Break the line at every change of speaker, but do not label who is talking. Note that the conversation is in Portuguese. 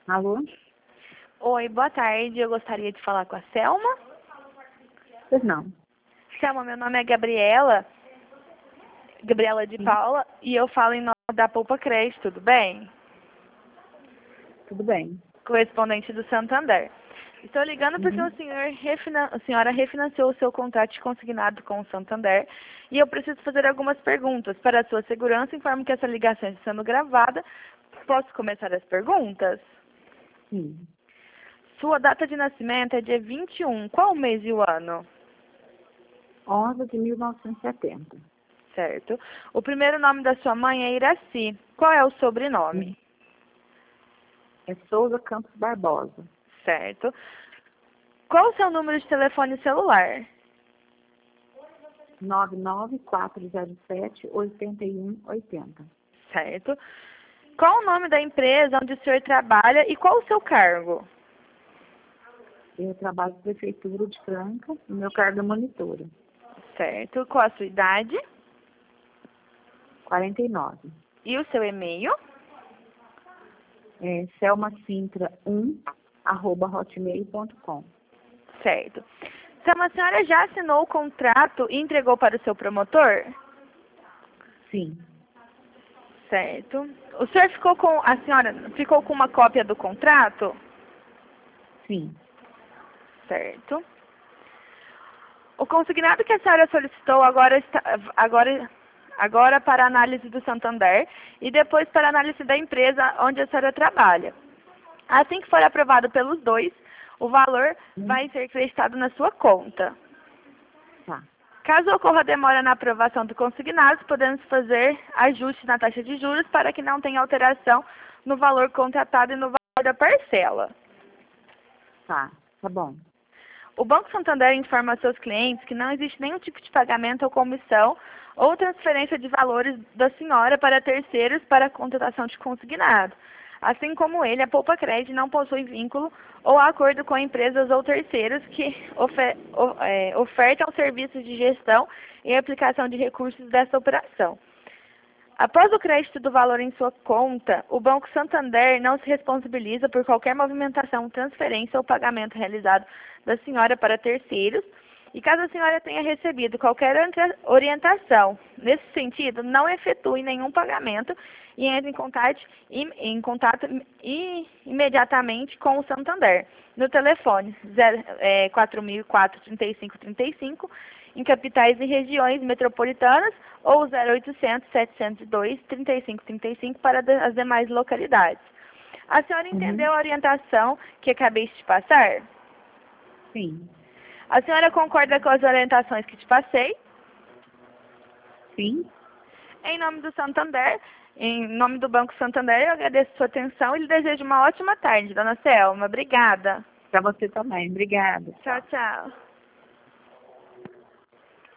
Alô?
Oi, boa tarde. Eu gostaria de falar com a Selma.
Pois não.
Selma, meu nome é Gabriela de
Sim,
Paula, e eu falo em nome da Poupa Crédito, tudo bem?
tudo bem.
Correspondente do Santander. Estou ligando porque
Uhum.
a senhora refinanciou o seu contrato de consignado com o Santander e eu preciso fazer algumas perguntas. Para a sua segurança, informo que essa ligação está sendo gravada. Posso começar as perguntas?
Sim.
Sua data de nascimento é dia 21. Qual o mês e o ano?
11 de 1970.
Certo. O primeiro nome da sua mãe é Iraci. Qual é o sobrenome?
É Souza Campos Barbosa.
Certo. Qual o seu número de telefone celular?
99407-8180.
Certo. Qual o nome da empresa onde o senhor trabalha e qual o seu cargo?
Eu trabalho na Prefeitura de Franca e meu cargo é monitora.
Certo. Qual a sua idade?
49.
E o seu e-mail?
É selmacintra1@hotmail.com.
Certo. Selma, a senhora já assinou o contrato e entregou para o seu promotor?
Sim,
Certo. A senhora ficou com uma cópia do contrato?
sim.
Certo. O consignado que a senhora solicitou agora para análise do Santander e depois para análise da empresa onde a senhora trabalha. Assim que for aprovado pelos dois, o valor vai ser creditado na sua conta.
Tá.
Caso ocorra demora na aprovação do consignado, podemos fazer ajuste na taxa de juros para que não tenha alteração no valor contratado e no valor da parcela.
Tá bom.
O Banco Santander informa a seus clientes que não existe nenhum tipo de pagamento ou comissão ou transferência de valores da senhora para terceiros para a contratação de consignado. Assim como ele, a Poupa Crédito não possui vínculo ou acordo com empresas ou terceiros que ofertam serviços de gestão e aplicação de recursos dessa operação. Após o crédito do valor em sua conta, o Banco Santander não se responsabiliza por qualquer movimentação, transferência ou pagamento realizado da senhora para terceiros. E caso a senhora tenha recebido qualquer orientação nesse sentido, não efetue nenhum pagamento e entre em contato imediatamente com o Santander no telefone 4004-3535 em capitais e regiões metropolitanas ou 0800-702-3535 para as demais localidades. A senhora entendeu a orientação que acabei de te passar?
Sim.
A senhora concorda com as orientações que te passei?
Sim.
Em nome do Santander, em nome do Banco Santander, eu agradeço a sua atenção e lhe desejo uma ótima tarde, dona Selma. Obrigada.
Para você também. Obrigada.
Tchau, tchau.